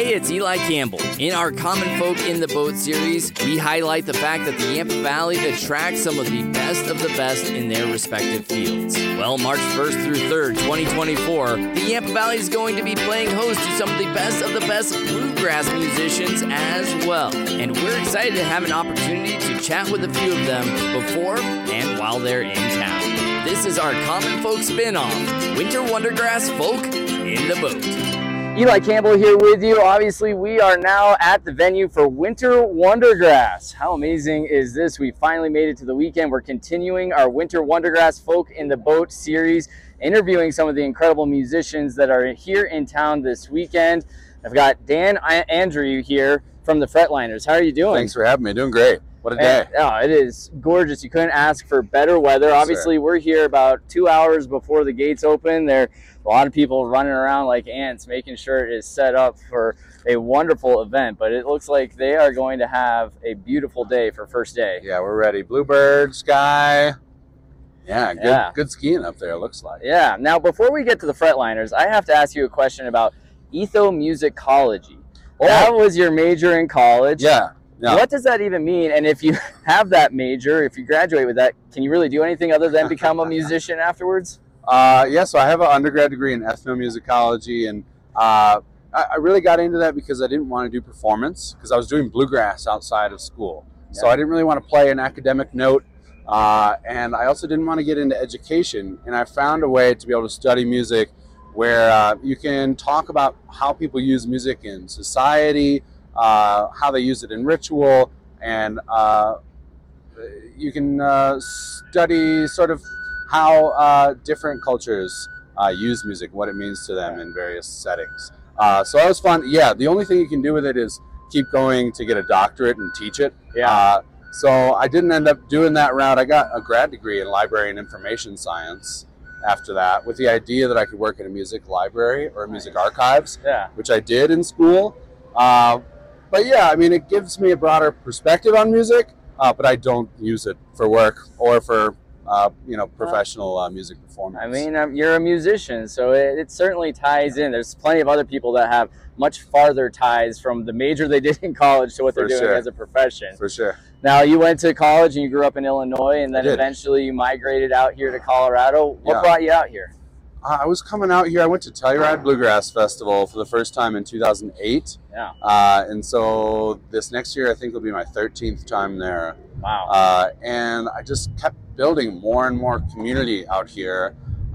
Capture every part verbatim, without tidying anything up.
Hey, it's Eli Campbell. In our Common Folk in the Boat series, we highlight the fact that the Yampa Valley attracts some of the best of the best in their respective fields. Well, March first through third, twenty twenty-four, the Yampa Valley is going to be playing host to some of the best of the best bluegrass musicians as well. And we're excited to have an opportunity to chat with a few of them before and while they're in town. This is our Common Folk spin-off, Winter Wondergrass Folk in the Boat. Eli Campbell here with you. Obviously, we are now at the venue for Winter Wondergrass. How amazing is this? We finally made it to the weekend. We're continuing our Winter Wondergrass Folk in the Boat series, interviewing some of the incredible musicians that are here in town this weekend. I've got Dan Andrew here from the Fretliners. How are you doing? Thanks for having me. Doing great. What a day. And, oh, it is gorgeous. You couldn't ask for better weather. Yes, Obviously, sir. We're here about two hours before the gates open. There a lot of people running around like ants, making sure it is set up for a wonderful event. But it looks like they are going to have a beautiful day for first day. Yeah, we're ready. Bluebird, sky. Yeah, good, Yeah. good skiing up there, it looks like. Yeah. Now, before we get to the Fretliners, I have to ask you a question about ethnomusicology. Oh. That was your major in college. Yeah. yeah. What does that even mean? And if you have that major, if you graduate with that, can you really do anything other than become a musician afterwards? Uh, yeah, so I have an undergrad degree in ethnomusicology, and uh, I, I really got into that because I didn't want to do performance, because I was doing bluegrass outside of school. Yeah. So I didn't really want to play an academic note, uh, and I also didn't want to get into education. And I found a way to be able to study music where uh, you can talk about how people use music in society, uh, how they use it in ritual, and uh, you can uh, study sort of how uh, different cultures uh, use music, what it means to them in various settings. Uh, so that was fun. Yeah, the only thing you can do with it is keep going to get a doctorate and teach it. Yeah. Uh, so I didn't end up doing that route. I got a grad degree in library and information science after that, with the idea that I could work in a music library or music archives, Yeah. which I did in school. Uh, but yeah, I mean, it gives me a broader perspective on music, uh, but I don't use it for work or for Uh, you know, professional uh, music performance. I mean, um, you're a musician, so it, it certainly ties in. There's plenty of other people that have much farther ties from the major they did in college to what they're For doing sure. as a profession. For sure. Now, you went to college and you grew up in Illinois, and I then did. eventually you migrated out here to Colorado. What Yeah. brought you out here? Uh, I was coming out here. I went to Telluride Bluegrass Festival for the first time in two thousand eight. Yeah. Uh, and so this next year, I think will be my thirteenth time there. Wow. Uh, and I just kept building more and more community out here.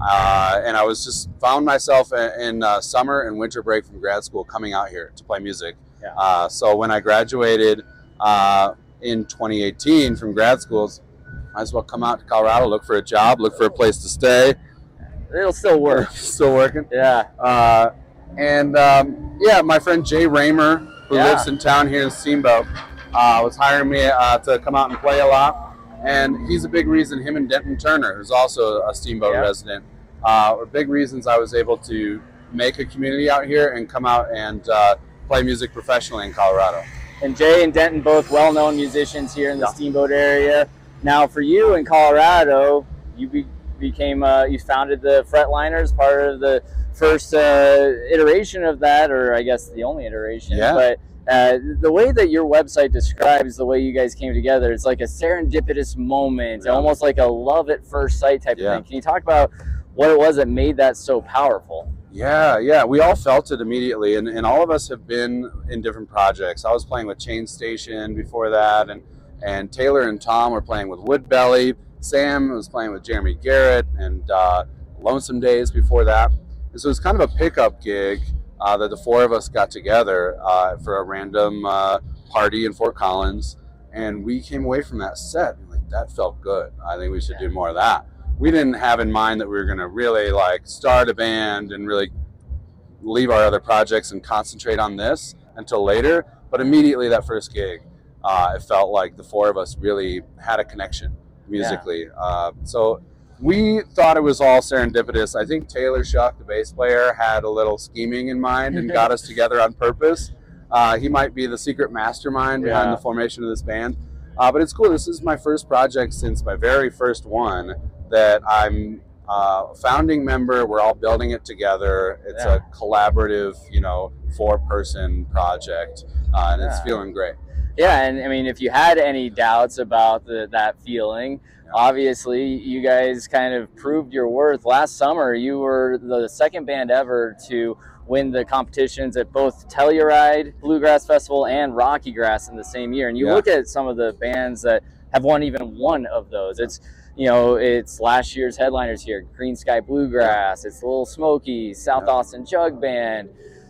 Uh, and I was just found myself in, in uh, summer and winter break from grad school coming out here to play music. Yeah. Uh, so when I graduated uh, in twenty eighteen from grad schools, might as well come out to Colorado, look for a job, look for a place to stay. It'll still work. Still working. Yeah. Uh, and um, yeah, my friend Jay Raymer, who Yeah. lives in town here in Steamboat, uh, was hiring me uh, to come out and play a lot. And he's a big reason, him and Denton Turner, who's also a Steamboat Yeah. resident, uh, were big reasons I was able to make a community out here and come out and uh, play music professionally in Colorado. And Jay and Denton, both well-known musicians here in the Yeah. Steamboat area. Now, for you in Colorado, you be, became, uh, you founded the Fretliners, part of the first uh, iteration of that, or I guess the only iteration. Yeah. But uh, the way that your website describes the way you guys came together, it's like a serendipitous moment, Yeah. almost like a love at first sight type Yeah. of thing. Can you talk about what it was that made that so powerful? Yeah, yeah, we all felt it immediately, and, and all of us have been in different projects. I was playing with Chain Station before that, and, and Taylor and Tom were playing with Woodbelly. Sam was playing with Jeremy Garrett, and uh, Lonesome Days before that. And so it was kind of a pickup gig uh, that the four of us got together uh, for a random uh, party in Fort Collins, and we came away from that set, and like, that felt good. I think we should do more of that. We didn't have in mind that we were going to really like start a band and really leave our other projects and concentrate on this until later. But immediately that first gig, uh, it felt like the four of us really had a connection musically. Yeah. Uh, so we thought it was all serendipitous. I think Taylor Shuck, the bass player, had a little scheming in mind and got us together on purpose. Uh, he might be the secret mastermind behind Yeah. the formation of this band. Uh, but it's cool. This is my first project since my very first one that I'm uh, founding member. We're all building it together. It's Yeah. a collaborative, you know, four-person project, uh, and Yeah. it's feeling great. Yeah, and I mean, if you had any doubts about the, that feeling, Yeah. obviously you guys kind of proved your worth. Last summer, you were the second band ever to win the competitions at both Telluride Bluegrass Festival and Rocky Grass in the same year. And you Yeah. look at some of the bands that have won even one of those. It's, you know, it's last year's headliners here, Green Sky Bluegrass, it's Little Smokies, South Yeah. Austin Jug Band.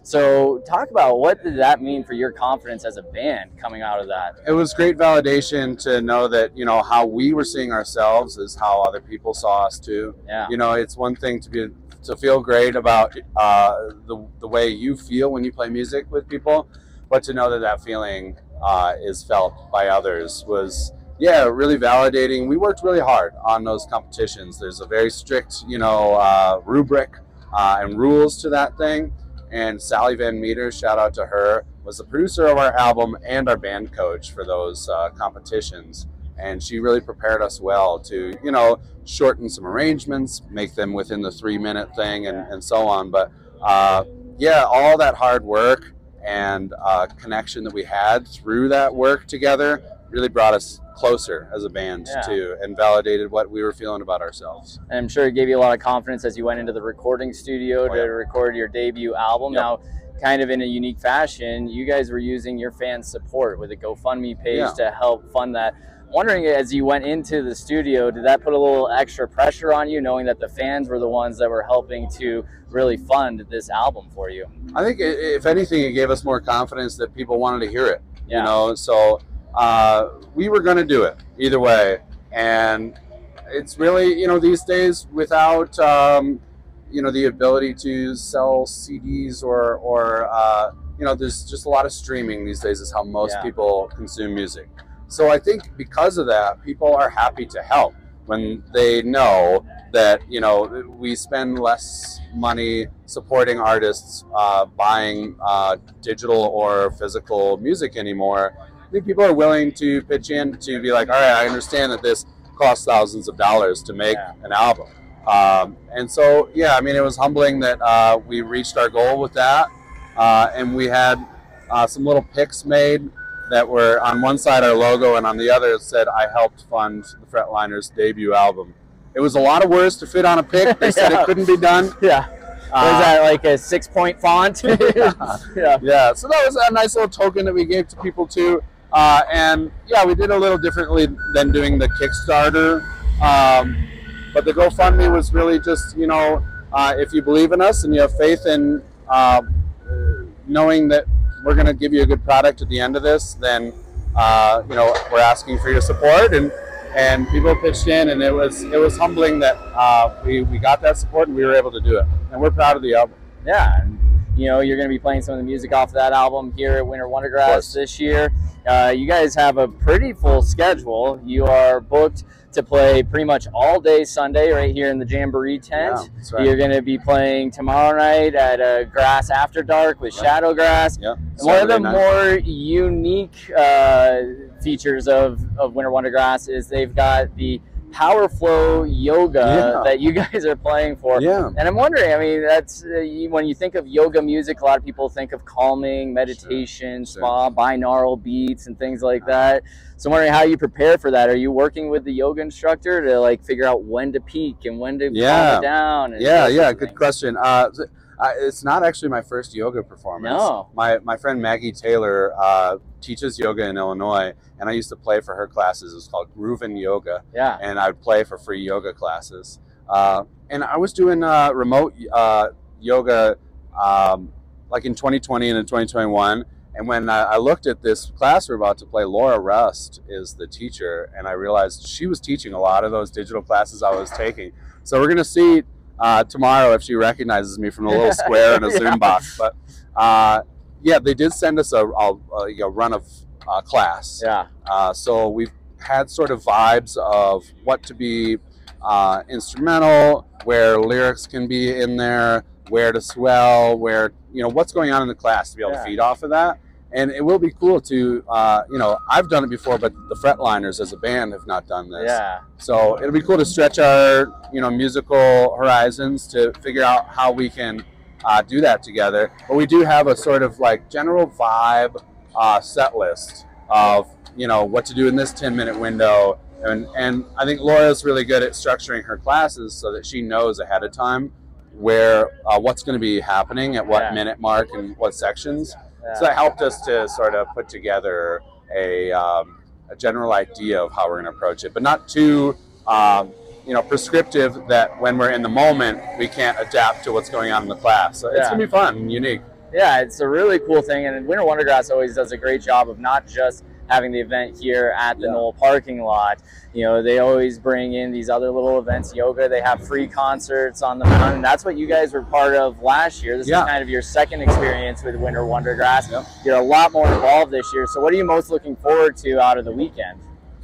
So talk about what did that mean for your confidence as a band coming out of that? It was great validation to know that, you know, how we were seeing ourselves is how other people saw us too. Yeah. You know, it's one thing to be to feel great about uh, the, the way you feel when you play music with people, but to know that that feeling uh, is felt by others was, yeah, really validating. We worked really hard on those competitions. There's a very strict, you know, uh, rubric uh, and rules to that thing. And Sally Van Meter, shout out to her, was the producer of our album and our band coach for those uh, competitions. And she really prepared us well to, you know, shorten some arrangements, make them within the three minute thing and, and so on. But uh, yeah, all that hard work and uh, connection that we had through that work together really brought us closer as a band Yeah. too, and validated what we were feeling about ourselves. And I'm sure it gave you a lot of confidence as you went into the recording studio Oh, to yeah. record your debut album. Yep. Now, kind of in a unique fashion, you guys were using your fans' support with a GoFundMe page Yeah. to help fund that. Wondering, as you went into the studio, did that put a little extra pressure on you, knowing that the fans were the ones that were helping to really fund this album for you? I think i- if anything, it gave us more confidence that people wanted to hear it. Yeah. You know, so uh, we were going to do it either way, and it's really, you know, these days without um, you know, the ability to sell C Ds or or uh, you know, there's just a lot of streaming these days is how most Yeah. people consume music. So I think because of that, people are happy to help when they know that, you know, we spend less money supporting artists uh, buying uh, digital or physical music anymore. I think people are willing to pitch in to be like, all right, I understand that this costs thousands of dollars to make Yeah. an album. Um, and so, yeah, I mean, it was humbling that uh, we reached our goal with that. Uh, and we had uh, some little pics made that were on one side our logo and on the other it said, I helped fund the Fretliners' debut album. It was a lot of words to fit on a pic. They said Yeah. it couldn't be done. Yeah. Uh, Was that like a six point font? Yeah. Yeah, so that was a nice little token that we gave to people too. Uh, and yeah, we did a little differently than doing the Kickstarter. Um, but the GoFundMe was really just, you know, uh, if you believe in us and you have faith in uh, knowing that we're going to give you a good product at the end of this, then, uh, you know, we're asking for your support. And and people pitched in, and it was it was humbling that uh, we, we got that support and we were able to do it. And we're proud of the album. Yeah, and you know, you're going to be playing some of the music off of that album here at Winter Of Wondergrass course. this year. Uh, you guys have a pretty full schedule. You are booked to play pretty much all day Sunday right here in the Jamboree tent. Yeah, that's right. You're going to be playing tomorrow night at uh, Grass After Dark with Yeah. Shadowgrass. Yeah. And one of the Saturday night. more unique uh, features of, of Winter Wondergrass is they've got the Power Flow Yoga Yeah. that you guys are playing for. Yeah. And I'm wondering, I mean, that's uh, you, when you think of yoga music, a lot of people think of calming, meditation, Sure. spa, binaural beats, and things like that. So I'm wondering how you prepare for that. Are you working with the yoga instructor to like figure out when to peak and when to Yeah. calm it down? And Yeah, those yeah, sorts of good things? question. Uh, so, I, it's not actually my first yoga performance. No. My my friend Maggie Taylor uh, teaches yoga in Illinois, and I used to play for her classes. It was called Groovin' Yoga, Yeah. and I would play for free yoga classes. Uh, and I was doing uh, remote uh, yoga um, like in twenty twenty and in twenty twenty-one. And when I, I looked at this class we're about to play, Laura Rust is the teacher, and I realized she was teaching a lot of those digital classes I was taking. So we're going to see uh, tomorrow if she recognizes me from a little square in a Yeah. Zoom box. But uh, yeah, they did send us a, a, a run of uh, class. Yeah. Uh, so we've had sort of vibes of what to be uh, instrumental, where lyrics can be in there, where to swell, where, you know, what's going on in the class to be able Yeah. to feed off of that. and it will be cool to, uh, you know, I've done it before, but the Fretliners as a band have not done this. Yeah. So it'll be cool to stretch our, you know, musical horizons to figure out how we can uh, do that together. But we do have a sort of like general vibe uh, set list of, you know, what to do in this ten minute window. And, and I think Laura's really good at structuring her classes so that she knows ahead of time where uh, what's going to be happening at what Yeah. minute mark and what sections. Yeah. So that helped us to sort of put together a, um, a general idea of how we're going to approach it, but not too, um, you know, prescriptive that when we're in the moment, we can't adapt to what's going on in the class. So it's Yeah. going to be fun and unique. Yeah, it's a really cool thing, and Winter Wondergrass always does a great job of not just having the event here at the Yeah. Knoll parking lot. You know, they always bring in these other little events, yoga, they have free concerts on the front, and that's what you guys were part of last year. This Yeah. is kind of your second experience with Winter Wondergrass. Yep. You're a lot more involved this year, so what are you most looking forward to out of the weekend?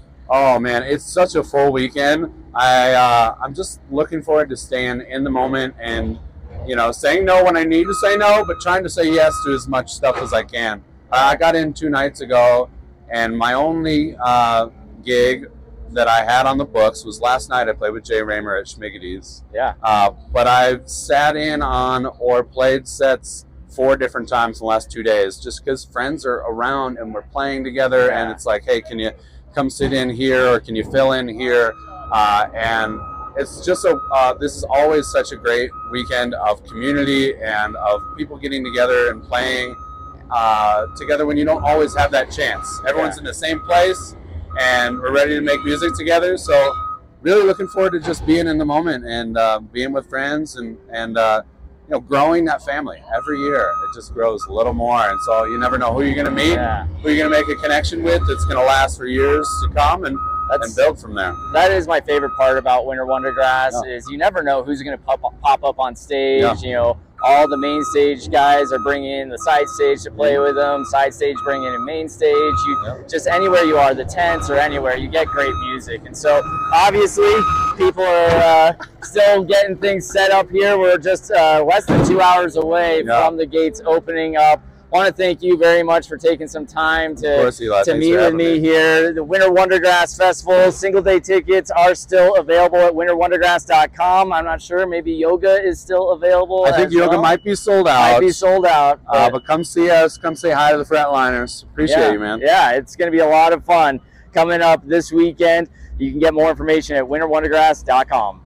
Oh man, it's such a full weekend. I uh, I'm just looking forward to staying in the moment and, you know, saying no when I need to say no, but trying to say yes to as much stuff as I can. Uh, I got in two nights ago, and my only uh, gig that I had on the books was last night. I played with Jay Raymer at Schmiggety's. Yeah. Uh, but I've sat in on or played sets four different times in the last two days just because friends are around and we're playing together, Yeah. and it's like, hey, can you come sit in here or can you fill in here? Uh, and it's just a, uh, this is always such a great weekend of community and of people getting together and playing uh, together when you don't always have that chance. Everyone's Yeah. in the same place and we're ready to make music together. So really looking forward to just being in the moment and uh, being with friends and, and uh, you know, growing that family every year. It just grows a little more. And so you never know who you're going to meet, Yeah. who you're going to make a connection with that's going to last for years to come and, That's- and build from there. That is my favorite part about Winter Wondergrass Yeah. is you never know who's going to pop, pop up on stage. Yeah. You know, all the main stage guys are bringing in the side stage to play with them. Side stage bringing in main stage. You Yeah. just anywhere you are, the tents or anywhere, you get great music. And so obviously people are uh, still getting things set up here. We're just uh, less than two hours away Yeah. from the gates opening up. Want to thank you very much for taking some time to, Of course, Eli. to Thanks meet for with having me, me. here. The Winter Wondergrass Festival single day tickets are still available at winter wondergrass dot com. I'm not sure, maybe yoga is still available. I think as yoga well. might be sold out. Might be sold out. Uh, but come see us. Come say hi to the Fretliners. Appreciate yeah, you, man. Yeah, it's going to be a lot of fun coming up this weekend. You can get more information at winter wondergrass dot com.